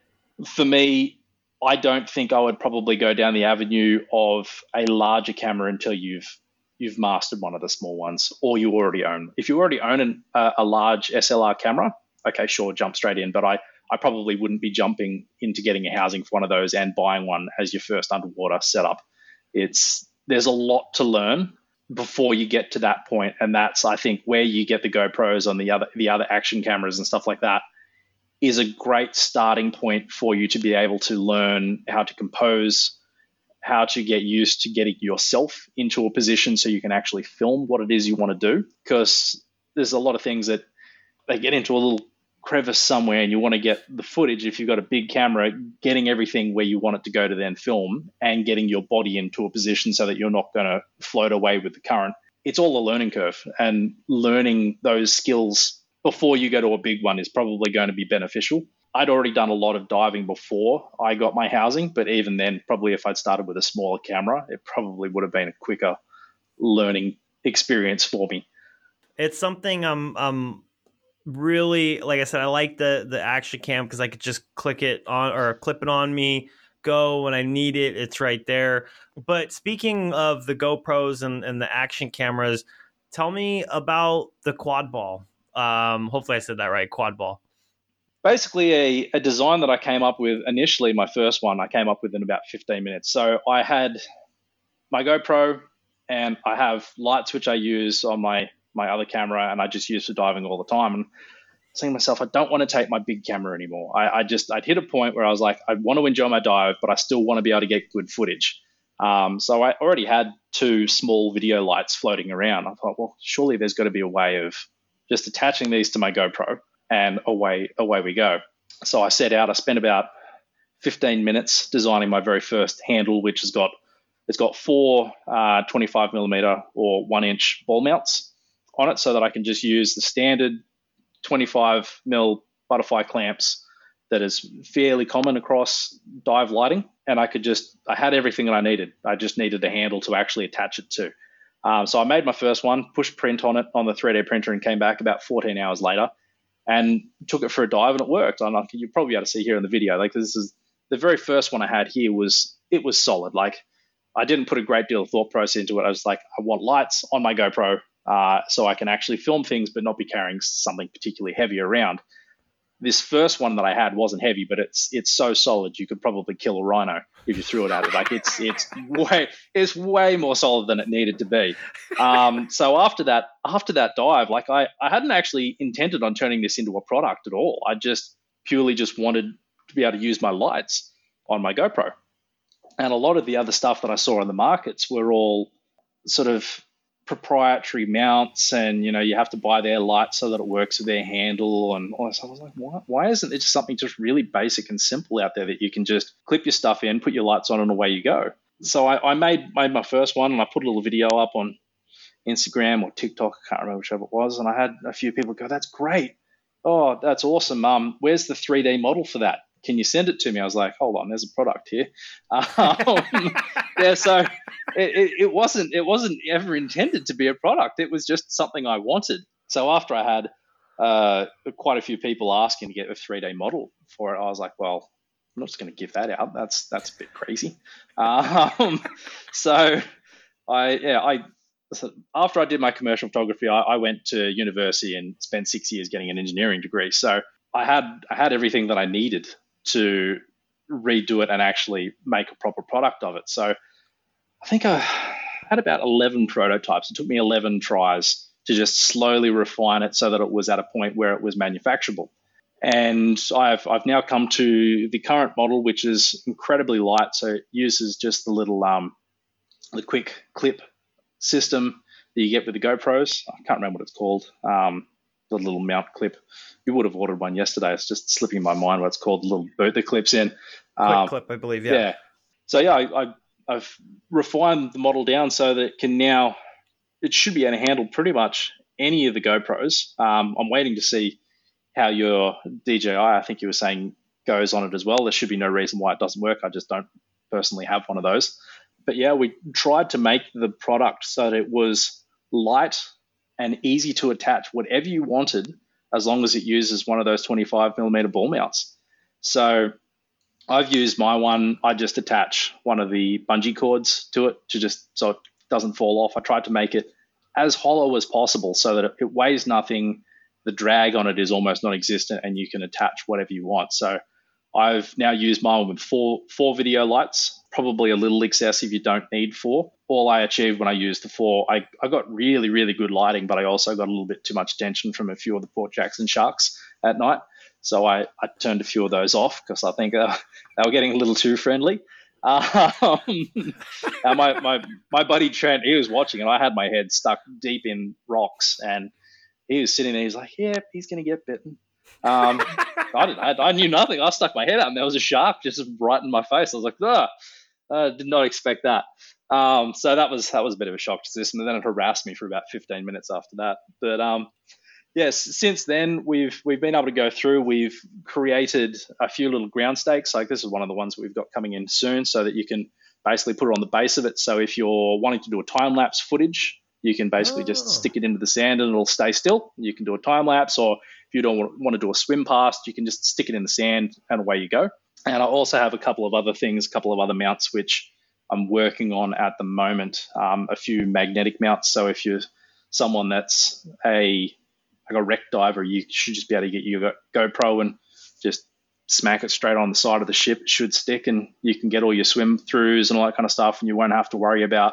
S1: for me, I don't think I would probably go down the avenue of a larger camera until you've you've mastered one of the small ones, or you already own. If you already own an, uh, a large S L R camera, okay, sure, jump straight in. But I, I probably wouldn't be jumping into getting a housing for one of those and buying one as your first underwater setup. It's there's a lot to learn before you get to that point, and that's, I think, where you get the GoPros on the other the other action cameras and stuff like that is a great starting point for you to be able to learn how to compose, how to get used to getting yourself into a position so you can actually film what it is you want to do. Because there's a lot of things that they get into a little crevice somewhere and you want to get the footage. If you've got a big camera, getting everything where you want it to go to then film, and getting your body into a position so that you're not going to float away with the current. It's all a learning curve, and learning those skills before you go to a big one is probably going to be beneficial. I'd already done a lot of diving before I got my housing, but even then, probably if I'd started with a smaller camera, it probably would have been a quicker learning experience for me.
S2: It's something I'm, I'm really, like I said, I like the, the action cam because I could just click it on or clip it on me, go when I need it. It's right there. But speaking of the GoPros and, and the action cameras, tell me about the quad ball. Um, hopefully I said that right, quad ball.
S1: Basically a, a design that I came up with initially, my first one, I came up with in about fifteen minutes. So I had my GoPro and I have lights which I use on my, my other camera, and I just use for diving all the time. And saying to myself, I don't want to take my big camera anymore. I, I just, I'd hit a point where I was like, I want to enjoy my dive, but I still want to be able to get good footage. Um, so I already had two small video lights floating around. I thought, well, surely there's got to be a way of just attaching these to my GoPro, and away away we go. So I set out, I spent about fifteen minutes designing my very first handle, which has got, it's got four uh, twenty-five millimeter or one inch ball mounts on it, so that I can just use the standard twenty-five mil butterfly clamps that is fairly common across dive lighting. And I could just, I had everything that I needed. I just needed the handle to actually attach it to. Um, so I made my first one, pushed print on it on the three D printer, and came back about fourteen hours later and took it for a dive, and it worked. And you'll probably be able to see here in the video, like this is the very first one I had here was, it was solid. Like I didn't put a great deal of thought process into it. I was like, I want lights on my GoPro uh, so I can actually film things, but not be carrying something particularly heavy around. This first one that I had wasn't heavy, but it's it's so solid you could probably kill a rhino if you threw it at it. Like it's it's way it's way more solid than it needed to be. Um, so after that after that dive, like I, I hadn't actually intended on turning this into a product at all. I just purely just wanted to be able to use my lights on my GoPro. And a lot of the other stuff that I saw in the markets were all sort of proprietary mounts, and you know you have to buy their light so that it works with their handle and all that. So I was like, why, why isn't it just something just really basic and simple out there that you can just clip your stuff in, put your lights on, and away you go? So I, I made made my first one, and I put a little video up on Instagram or TikTok, I can't remember whichever it was, and I had a few people go, that's great, oh that's awesome, um where's the three D model for that? Can you send it to me? I was like, hold on, there's a product here. Um, yeah, so it, it, it wasn't it wasn't ever intended to be a product. It was just something I wanted. So after I had uh, quite a few people asking to get a three D model for it, I was like, well, I'm not just going to give that out. That's that's a bit crazy. Um, so I yeah I so after I did my commercial photography, I, I went to university and spent six years getting an engineering degree. So I had I had everything that I needed to redo it and actually make a proper product of it. So I think I had about eleven prototypes. It took me eleven tries to just slowly refine it so that it was at a point where it was manufacturable. And I've I've now come to the current model, which is incredibly light. So it uses just the little um the quick clip system that you get with the GoPros. I can't remember what it's called. Um, the little mount clip. You would have ordered one yesterday. It's just slipping my mind what it's called, the little boot that clips in.
S2: Quick um, clip, I believe, yeah.
S1: Yeah. So, yeah, I, I, I've refined the model down so that it can now, it should be able to handle pretty much any of the GoPros. Um, I'm waiting to see how your D J I, I think you were saying, goes on it as well. There should be no reason why it doesn't work. I just don't personally have one of those. But yeah, we tried to make the product so that it was light and easy to attach whatever you wanted, as long as it uses one of those twenty-five millimeter ball mounts. So I've used my one. I just attach one of the bungee cords to it to just so it doesn't fall off. I tried to make it as hollow as possible so that it weighs nothing. The drag on it is almost non-existent, and you can attach whatever you want. So I've now used mine with four four video lights, probably a little excessive. You don't need four. All I achieved when I used the four, I, I got really, really good lighting, but I also got a little bit too much attention from a few of the Port Jackson sharks at night. So I, I turned a few of those off because I think uh, they were getting a little too friendly. Um, and my, my, my buddy Trent, he was watching, and I had my head stuck deep in rocks, and he was sitting there. He's like, yeah, he's going to get bitten. Um, I, didn't, I, I knew nothing. I stuck my head out, and there was a shark just right in my face. I was like, ah, I did not expect that. Um, so that was that was a bit of a shock to the system, and then it harassed me for about fifteen minutes after that. But um, yes, since then we've we've been able to go through. We've created a few little ground stakes. Like this is one of the ones we've got coming in soon, so that you can basically put it on the base of it. So if you're wanting to do a time lapse footage, you can basically oh. just stick it into the sand and it'll stay still. You can do a time lapse, or if you don't want to do a swim past, you can just stick it in the sand and away you go. And I also have a couple of other things, a couple of other mounts which I'm working on at the moment. Um, a few magnetic mounts. So if you're someone that's a like a wreck diver, you should just be able to get your GoPro and just smack it straight on the side of the ship. It should stick, and you can get all your swim throughs and all that kind of stuff, and you won't have to worry about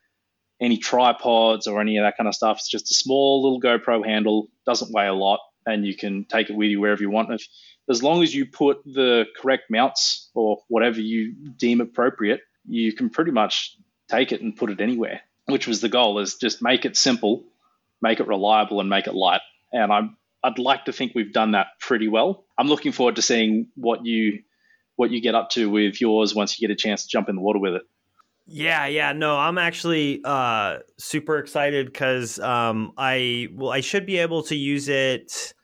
S1: any tripods or any of that kind of stuff. It's just a small little GoPro handle, doesn't weigh a lot, and you can take it with you wherever you want. If, as long as you put the correct mounts or whatever you deem appropriate, you can pretty much take it and put it anywhere, which was the goal, is just make it simple, make it reliable, and make it light. And I'm, I'd like to think we've done that pretty well. I'm looking forward to seeing what you what you get up to with yours once you get a chance to jump in the water with it.
S2: Yeah, yeah, no, I'm actually uh, super excited because um, I well, I should be able to use it.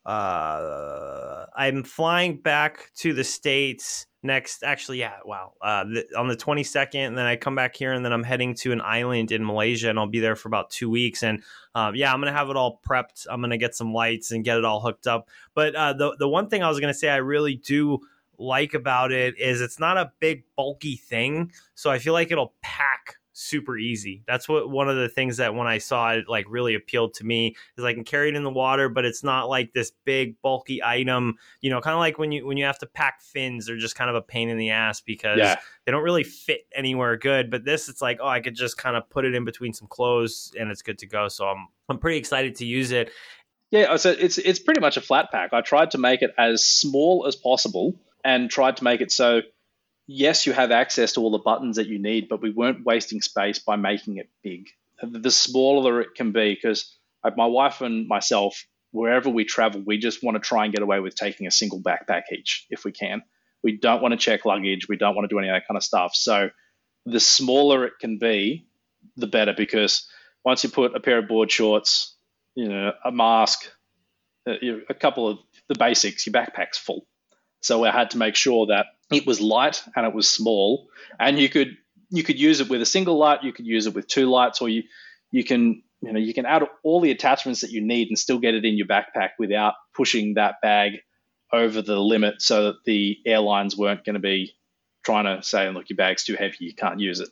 S2: Uh, I'm flying back to the States next. Actually, yeah, wow, uh, the, on the twenty-second, and then I come back here, and then I'm heading to an island in Malaysia, and I'll be there for about two weeks. And um, yeah, I'm gonna have it all prepped. I'm gonna get some lights and get it all hooked up. But uh, the the one thing I was gonna say, I really do like about it is it's not a big bulky thing, so I feel like it'll pack super easy. That's what one of the things that when I saw it like really appealed to me is I can carry it in the water, but it's not like this big bulky item, you know, kind of like when you when you have to pack fins, they're just kind of a pain in the ass because yeah. they don't really fit anywhere good. But this, it's like, oh, I could just kind of put it in between some clothes and it's good to go. So I'm I'm pretty excited to use it.
S1: Yeah, so it's it's pretty much a flat pack. I tried to make it as small as possible and tried to make it so, yes, you have access to all the buttons that you need, but we weren't wasting space by making it big. The smaller it can be, because like my wife and myself, wherever we travel, we just want to try and get away with taking a single backpack each if we can. We don't want to check luggage. We don't want to do any of that kind of stuff. So the smaller it can be, the better, because once you put a pair of board shorts, you know, a mask, a couple of the basics, your backpack's full. So I had to make sure that it was light and it was small, and you could you could use it with a single light, you could use it with two lights, or you you can you know you can add all the attachments that you need and still get it in your backpack without pushing that bag over the limit, so that the airlines weren't going to be trying to say, look, your bag's too heavy, you can't use it.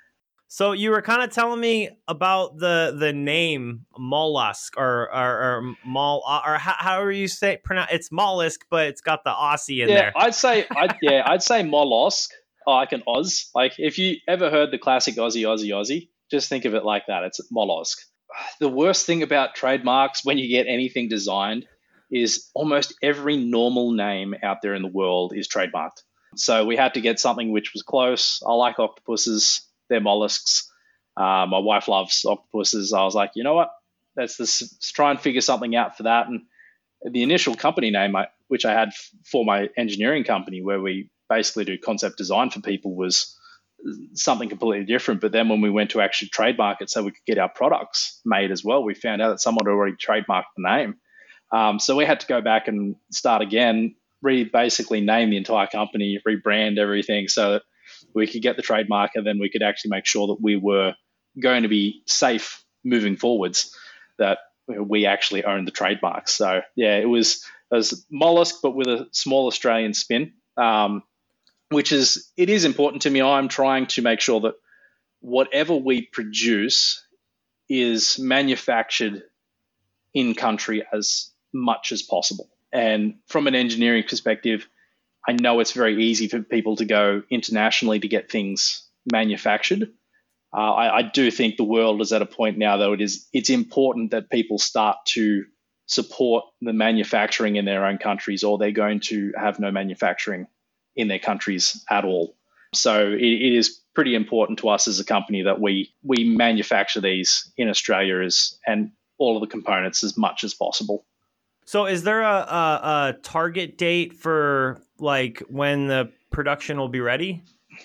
S2: So you were kind of telling me about the the name mollusk or or, or mol or how, however you say it, pronounce it's mollusk, but it's got the Aussie in
S1: yeah,
S2: there.
S1: I'd say I'd, yeah, I'd say mollusk. Oh, like an Oz. Like if you ever heard the classic Aussie, Aussie, Aussie, just think of it like that. It's mollusk. The worst thing about trademarks when you get anything designed is almost every normal name out there in the world is trademarked. So we had to get something which was close. I like octopuses. They're mollusks. Uh, my wife loves octopuses. I was like, you know what? Let's, let's, let's try and figure something out for that. And the initial company name, I, which I had f- for my engineering company, where we basically do concept design for people, was something completely different. But then when we went to actually trademark it so we could get our products made as well, we found out that someone had already trademarked the name. Um, so we had to go back and start again, re basically name the entire company, rebrand everything so that we could get the trademark, and then we could actually make sure that we were going to be safe moving forwards, that we actually owned the trademark. So yeah, it was, it was Mollusk, but with a small Australian spin, um, which is, it is important to me. I'm trying to make sure that whatever we produce is manufactured in country as much as possible. And from an engineering perspective, I know it's very easy for people to go internationally to get things manufactured. Uh, I, I do think the world is at a point now, though, it is it's important that people start to support the manufacturing in their own countries, or they're going to have no manufacturing in their countries at all. So it, it is pretty important to us as a company that we we manufacture these in Australia as, and all of the components as much as possible.
S2: So is there a, a, a target date for like when the production will be ready?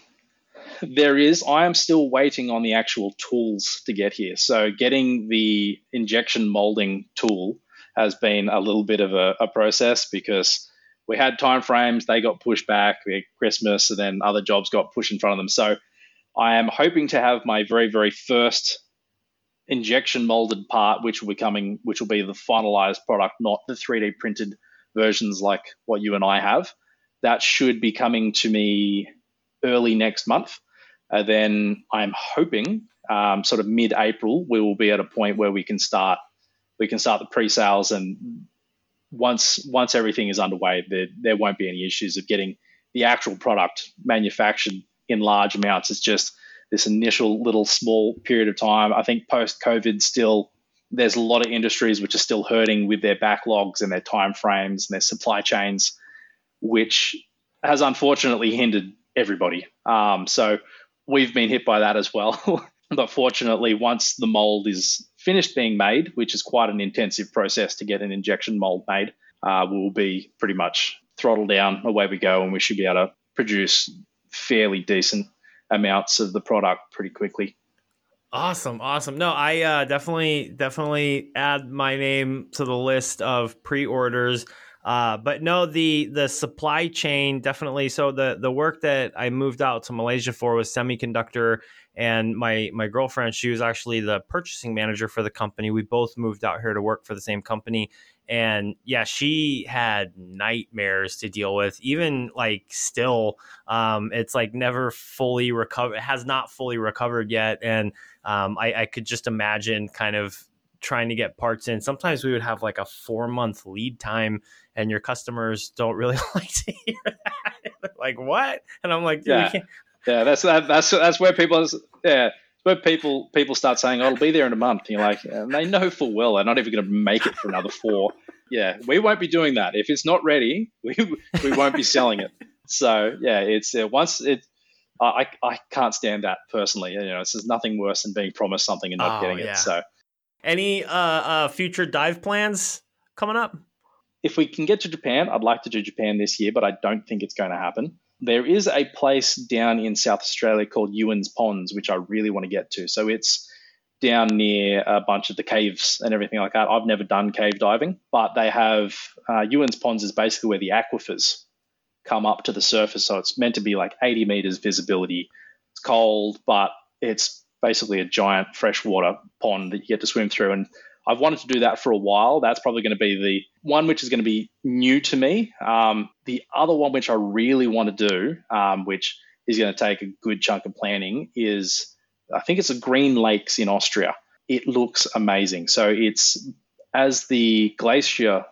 S1: There is. I am still waiting on the actual tools to get here. So getting the injection molding tool has been a little bit of a, a process, because we had timeframes, they got pushed back, we had Christmas, and then other jobs got pushed in front of them. So I am hoping to have my very, very first injection molded part, which will be coming, which will be the finalized product, not the three D printed versions like what you and I have. That should be coming to me early next month. Uh, then I'm hoping um, sort of mid-April, we will be at a point where we can start we can start the pre-sales, and once once everything is underway, there, there won't be any issues of getting the actual product manufactured in large amounts. It's just this initial little small period of time. I think post-COVID still, there's a lot of industries which are still hurting with their backlogs and their timeframes and their supply chains, which has unfortunately hindered everybody. Um, so we've been hit by that as well. But fortunately, once the mold is finished being made, which is quite an intensive process to get an injection mold made, uh, we'll be pretty much throttled down, away we go, and we should be able to produce fairly decent amounts of the product pretty quickly.
S2: Awesome. Awesome. No, I uh, definitely, definitely add my name to the list of pre-orders. Uh, but no, the the supply chain definitely. So the the work that I moved out to Malaysia for was semiconductor, and my my girlfriend, she was actually the purchasing manager for the company. We both moved out here to work for the same company, and yeah, she had nightmares to deal with. Even like still, um, it's like never fully recovered. It has not fully recovered yet, and um, I, I could just imagine kind of trying to get parts in. Sometimes we would have like a four month lead time, and your customers don't really like to hear that. Like, what? And I'm like,
S1: yeah,
S2: we can't.
S1: yeah, that's that, that's that's where people, yeah, where people people start saying, "Oh, it'll be there in a month." And you're like, and they know full well they're not even going to make it for another four. Yeah, we won't be doing that. If it's not ready, we we won't be selling it. So yeah, it's uh, once it. I I can't stand that personally. You know, there's nothing worse than being promised something and not
S2: Oh,
S1: getting
S2: yeah.
S1: it. So.
S2: Any uh, uh, future dive plans coming up?
S1: If we can get to Japan, I'd like to do Japan this year, but I don't think it's going to happen. There is a place down in South Australia called Ewan's Ponds, which I really want to get to. So it's down near a bunch of the caves and everything like that. I've never done cave diving, but they have uh, Ewan's Ponds is basically where the aquifers come up to the surface. So it's meant to be like eighty meters visibility. It's cold, but it's basically a giant freshwater pond that you get to swim through. And I've wanted to do that for a while. That's probably going to be the one which is going to be new to me. Um, the other one which I really want to do, um, which is going to take a good chunk of planning, is I think it's the Green Lakes in Austria. It looks amazing. So it's as the glacier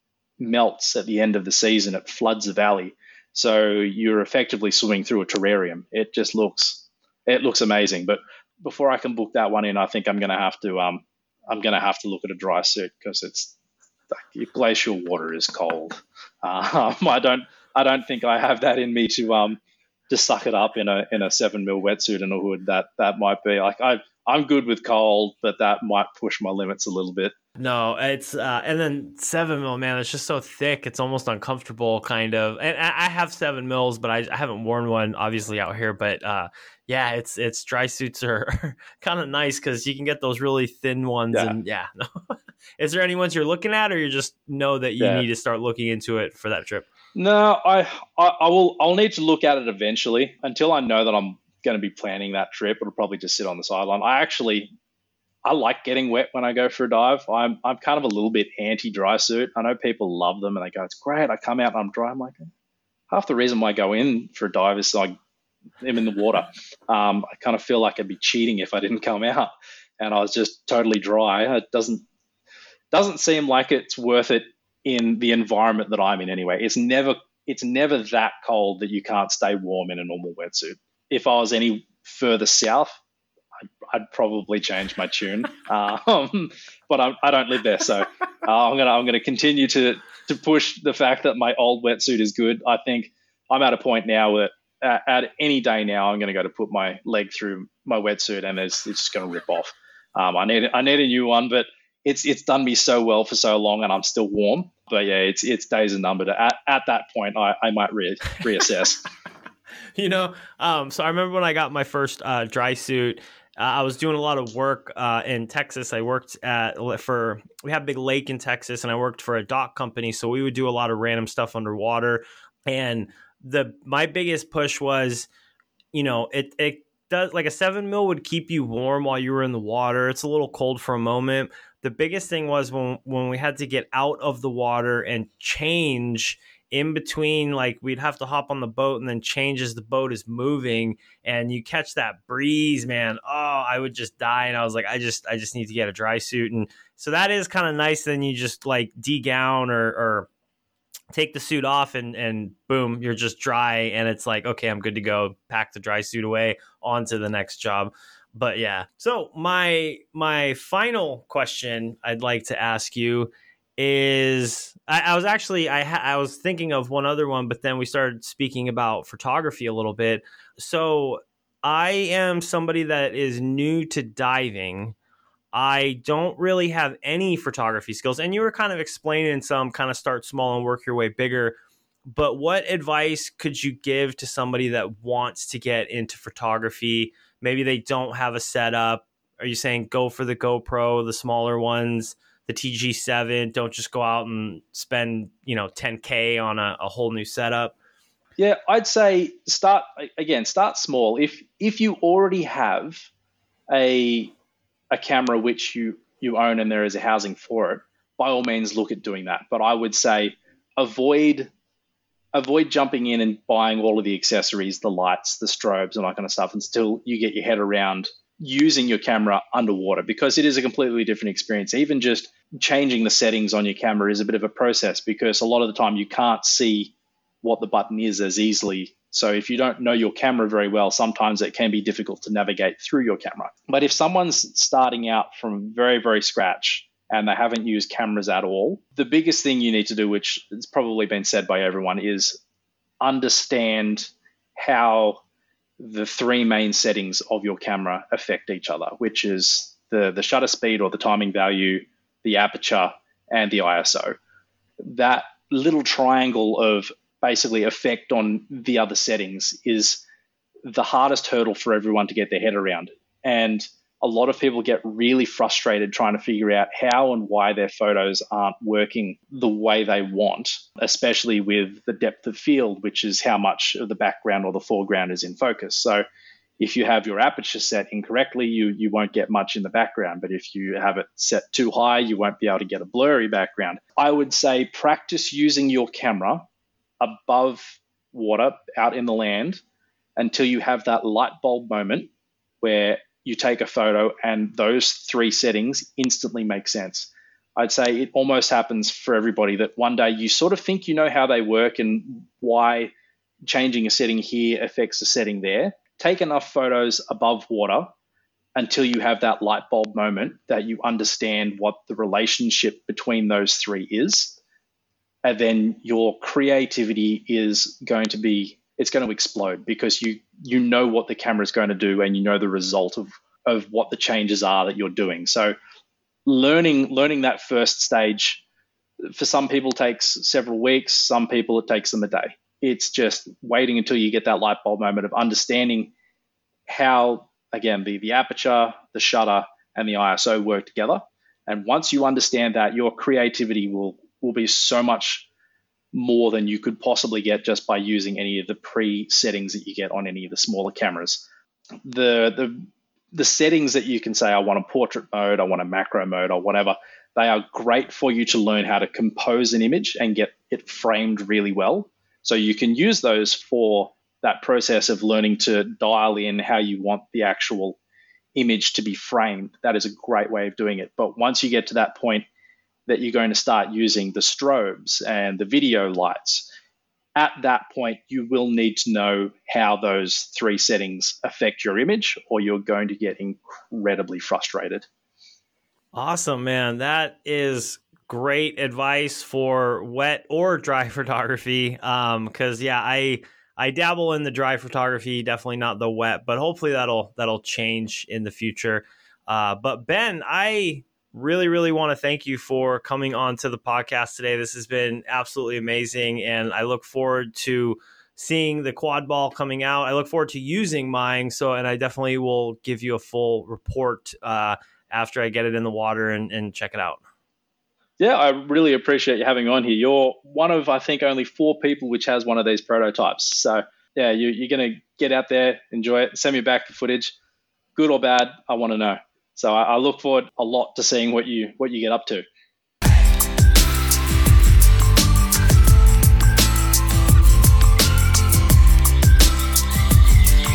S1: melts at the end of the season, it floods the valley. So you're effectively swimming through a terrarium. It just looks, it looks amazing. But before I can book that one in, I think I'm going to have to um I'm going to have to look at a dry suit, because it's like, glacial water is cold. Um, I don't I don't think I have that in me to um to suck it up in a in a seven mil wetsuit and a hood. That that might be like I I'm good with cold, but that might push my limits a little bit.
S2: No, it's uh, and then seven mil, man, it's just so thick, it's almost uncomfortable, kind of. And I I have seven mils, but I, I haven't worn one obviously out here. But uh, Yeah, it's it's dry suits are kind of nice because you can get those really thin ones,
S1: Yeah.
S2: and yeah. No. Is there any ones you're looking at, or you just know that you
S1: Yeah.
S2: need to start looking into it for that trip?
S1: No, I, I I will I'll need to look at it eventually. Until I know that I'm going to be planning that trip, it'll probably just sit on the sideline. I actually I like getting wet when I go for a dive. I'm I'm kind of a little bit anti dry suit. I know people love them and they go, it's great. I come out and I'm dry. I'm like, half the reason why I go in for a dive is so I am in the water. Um, I kind of feel like I'd be cheating if I didn't come out and I was just totally dry. It doesn't doesn't seem like it's worth it in the environment that I'm in anyway. It's never it's never that cold that you can't stay warm in a normal wetsuit. If I was any further south, I'd, I'd probably change my tune. Um, but I, I don't live there, so uh, I'm gonna I'm gonna continue to to push the fact that my old wetsuit is good. I think I'm at a point now that at, at any day now I'm gonna go to put my leg through my wetsuit and it's, it's just gonna rip off. Um, I need I need a new one, but it's it's done me so well for so long and I'm still warm. But yeah, it's it's days are numbered. At at that point, I, I might re- reassess.
S2: You know, um, so I remember when I got my first uh, dry suit. Uh, I was doing a lot of work uh, in Texas. I worked at for we have a big lake in Texas, and I worked for a dock company. So we would do a lot of random stuff underwater. And the my biggest push was, you know, it it does like a seven mil would keep you warm while you were in the water. It's a little cold for a moment. The biggest thing was when when we had to get out of the water and change in between, like we'd have to hop on the boat and then change as the boat is moving and you catch that breeze, man. Oh, I would just die. And I was like, I just, I just need to get a dry suit. And so that is kind of nice. Then you just like de-gown or, or take the suit off and, and boom, you're just dry. And it's like, okay, I'm good to go. Pack the dry suit away, on to the next job. But yeah. So my, my final question I'd like to ask you is I, I was actually I, ha- I was thinking of one other one, but then we started speaking about photography a little bit. So I am somebody that is new to diving. I don't really have any photography skills, and you were kind of explaining some kind of start small and work your way bigger. But what advice could you give to somebody that wants to get into photography? Maybe they don't have a setup. Are you saying go for the GoPro, the smaller ones? The T G seven, don't just go out and spend, you know, ten K on a, a whole new setup?
S1: Yeah, I'd say start, again, start small. If if you already have a a camera which you, you own and there is a housing for it, by all means look at doing that. But I would say avoid avoid jumping in and buying all of the accessories, the lights, the strobes, and that kind of stuff until you get your head around using your camera underwater, because it is a completely different experience. Even just changing the settings on your camera is a bit of a process, because a lot of the time you can't see what the button is as easily. So if you don't know your camera very well, sometimes it can be difficult to navigate through your camera. But if someone's starting out from very, very scratch and they haven't used cameras at all, the biggest thing you need to do, which has probably been said by everyone, is understand how the three main settings of your camera affect each other, which is the, the shutter speed or the timing value, the aperture, and the I S O. That little triangle of basically effect on the other settings is the hardest hurdle for everyone to get their head around. And a lot of people get really frustrated trying to figure out how and why their photos aren't working the way they want, especially with the depth of field, which is how much of the background or the foreground is in focus. So if you have your aperture set incorrectly, you, you won't get much in the background. But if you have it set too high, you won't be able to get a blurry background. I would say practice using your camera above water, out in the land, until you have that light bulb moment where you take a photo and those three settings instantly make sense. I'd say it almost happens for everybody that one day you sort of think you know how they work and why changing a setting here affects a setting there. Take enough photos above water until you have that light bulb moment that you understand what the relationship between those three is. And then your creativity is going to be it's going to explode, because you you know what the camera is going to do and you know the result of of what the changes are that you're doing. So learning learning that first stage for some people takes several weeks, some people it takes them a day. It's just waiting until you get that light bulb moment of understanding how, again, the, the aperture, the shutter, and the I S O work together. And once you understand that, your creativity will, will be so much more than you could possibly get just by using any of the pre-settings that you get on any of the smaller cameras. The, the, the settings that you can say, I want a portrait mode, I want a macro mode, or whatever, they are great for you to learn how to compose an image and get it framed really well. So you can use those for that process of learning to dial in how you want the actual image to be framed. That is a great way of doing it. But once you get to that point that you're going to start using the strobes and the video lights, at that point, you will need to know how those three settings affect your image, or you're going to get incredibly frustrated.
S2: Awesome, man. That is great advice for wet or dry photography. Um, because yeah, I I dabble in the dry photography, definitely not the wet, but hopefully that'll that'll change in the future. Uh, but Ben, I really, really want to thank you for coming on to the podcast today. This has been absolutely amazing, and I look forward to seeing the quad ball coming out. I look forward to using mine. So, and I definitely will give you a full report uh, after I get it in the water and, and check it out.
S1: Yeah, I really appreciate you having on here. You're one of, I think, only four people which has one of these prototypes. So yeah, you, you're going to get out there, enjoy it, send me back the footage, good or bad, I want to know. So I, I look forward a lot to seeing what you what you get up to.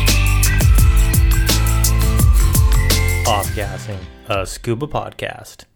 S2: Off-gassing, a scuba podcast.